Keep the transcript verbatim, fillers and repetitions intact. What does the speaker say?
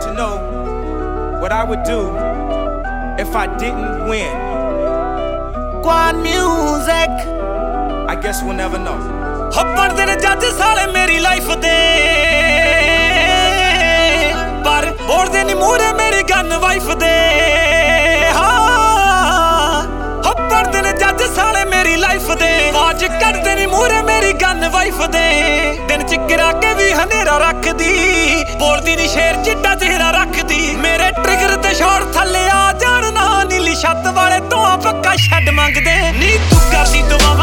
to know what I would do if I didn't win. Quad music. I guess we'll never know. ਹੱਪਣ ਦੇ ਨੇ ਜੱਜ ਸਾਲੇ ਮੇਰੀ life ਦੇ, ਪਰ ਬੋਲਦੇ ਨੀ ਮੂਹਰੇ ਮੇਰੀ ਗਨ ਵਾਈਫ ਦੇ। ਹਾਂ ਹੱਪਣ ਦੇ ਨੇ ਜੱਜ ਸਾਲੇ ਮੇਰੀ ਲਾਈਫ ਦੇ, ਆਵਾਜ਼ ਕੱਢਦੇ ਨੀ ਮੂਹਰੇ ਮੇਰੀ ਗਨ ਵਾਈਫ ਦੇ। ਦਿਨ ਚ ਗਿਰਾ ਕੇ ਵੀ ਹਨੇਰਾ ਰੱਖਦੀ, ਬੋਲਦੀ ਨੀ ਸ਼ੇਰ ਚਿੱਟਾ ਚਿਹਰਾ ਰੱਖਦੀ। ਮੇਰੇ ਟ੍ਰਿਗਰ ਤੇ ਸ਼ੋਰ ਥੱਲੇ ਆ ਜਾਣ ਨਾ, ਨੀਲੀ ਛੱਤ ਵਾਲੇ ਤੋਂ ਪੱਕਾ ਛੱਡ ਮੰਗਦੇ ਨੀ। ਤੂੰ ਕਰਦੀ ਦੁਆਵਾਂ